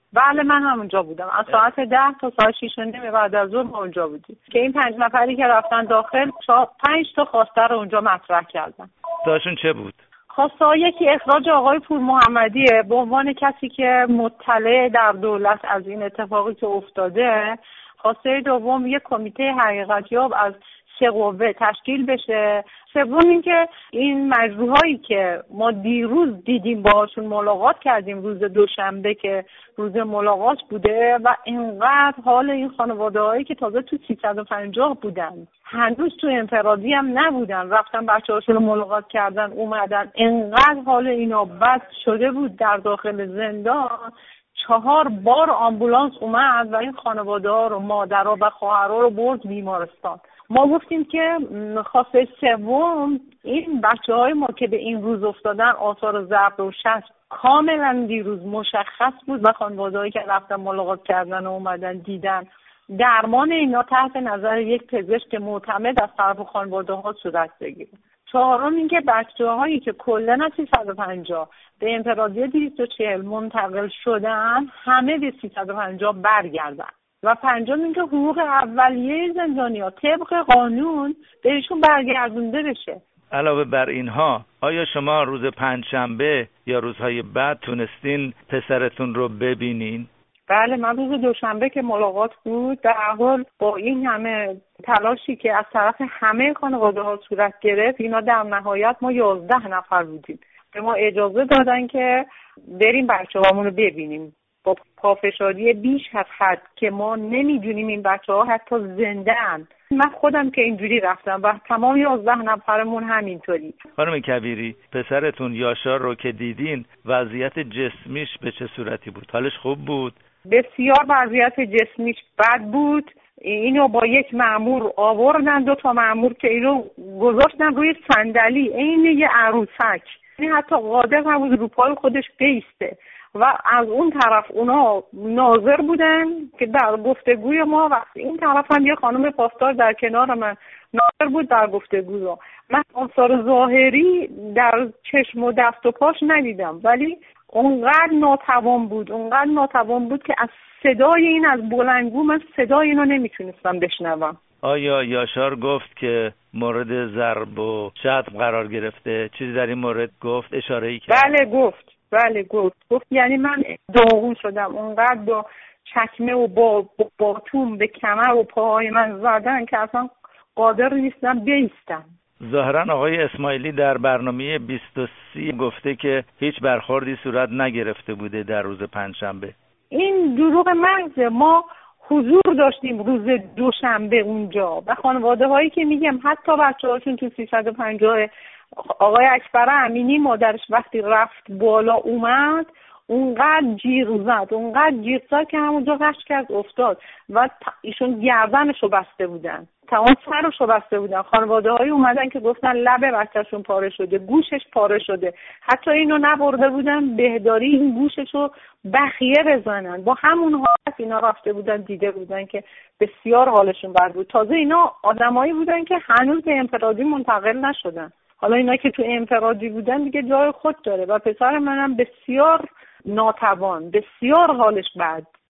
بله من همونجا بودم. از ساعت 10 تا ساعت 6:30 بعد از ظهر ما اونجا بودیم که این 5 نفری که رفتن داخل 5 تا خواسته رو اونجا مطرح کردن. داشون چه بود؟ خواسته یکی اخراج آقای پور محمدیه به عنوان کسی که مطلع در دولت از این اتفاقی که افتاده. خواسته دوم یک کمیته حقیقتیاب از 3 قوه تشکیل بشه. سوم این که این مجروحایی که ما دیروز دیدیم باهاشون ملاقات کردیم روز دوشنبه که روز ملاقات بوده و اینقدر حال این خانواده‌هایی که تازه تو 350 بودن هنوز تو انفرادی هم نبودن رفتن بچه‌هاشون رو ملاقات کردن اومدن اینقدر حال اینا بد شده بود در داخل زندان 4 بار آمبولانس اومد و این خانواده‌ها رو مادرها و خواهرها رو برد بیمارستان. ما گفتیم که خواسته سوم این بچه‌های ما که به این روز افتادن آثار ضرب و شتم کاملا دیروز مشخص بود و خانواده‌هایی که رفتن ملاقات کردن و اومدن دیدن درمان اینا تحت نظر یک پزشک معتمد از طرف خانواده‌ها صورت بگیره. 4م این که بچه‌هایی که کلاً از 350 به انفرادی 240 منتقل شدن همه به 350 برگردن. و 5م اینکه حقوق اولیه زندانی‌ها طبق قانون بهشون برگردونده بشه. علاوه بر اینها آیا شما روز پنجشنبه یا روزهای بعد تونستین پسرتون رو ببینین؟ بله من روز دوشنبه که ملاقات بود در حال با این همه تلاشی که از طرف همه خانواده‌ها صورت گرفت اینا در نهایت ما 11 نفر بودیم. به ما اجازه دادن که بریم بچه‌هامون رو ببینیم. با پافشاری بیش از حد که ما نمیدونیم این بچه‌ها حتی زنده اند. من خودم که اینجوری رفتم و تمام 11 نفرمون همینطوری. خانم کبیری پسرتون یاشار رو که دیدین وضعیت جسمیش به چه صورتی بود؟ حالش خوب بود؟ بسیار وضعیت جسمیش بد بود. اینو با یک مأمور آوردن 2 تا مأمور که اینو گذاشتن روی صندلی عین یه عروسک. این حتی قادر نبود رو پای خودش بیسته. و از اون طرف اونا ناظر بودن که در گفتگوی ما و این طرف هم یه خانم پاسدار در کنار من ناظر بود در گفتگو. من آثار ظاهری در چشم و دست و پاش ندیدم ولی اونقدر ناتوان بود که از صدای این از بلندگو من صدای اینو نمیتونستم بشنوم. آیا یاشار گفت که مورد ضرب و شتم قرار گرفته؟ چیزی در این مورد گفت؟ اشاره‌ای کرد؟ بله گفت یعنی من داغون شدم اونقدر با چکمه و با باتوم به کمر و پاهای من زدن که اصلا قادر نیستم بیستم. ظاهرا آقای اسماعیلی در برنامه 23 گفته که هیچ برخوردی صورت نگرفته بوده در روز پنجشنبه. این دروغ محضه. ما حضور داشتیم روز دوشنبه اونجا و خانواده هایی که میگم حتی بچه‌هاشون تو 350 آقای اکبر امینی مادرش وقتی رفت بالا اومد اونقدر جیغ زد که همونجا غش کرد افتاد و ایشون گردنشو بسته بودن تمام سرشو بسته بودن. خانواده های اومدن که گفتن لب بچه‌شون پاره شده گوشش پاره شده حتی اینو نبرده بودن بهداری این گوششو بخیه بزنن. با همون حالت اینا رفته بودن دیده بودن که بسیار حالشون بد بود. تازه اینا آدمایی بودن که هنوز به انفرادی منتقل نشدن. حالا اینا که تو انفرادی بودن دیگه جای خود داره و پسر منم بسیار ناتوان بسیار حالش بد.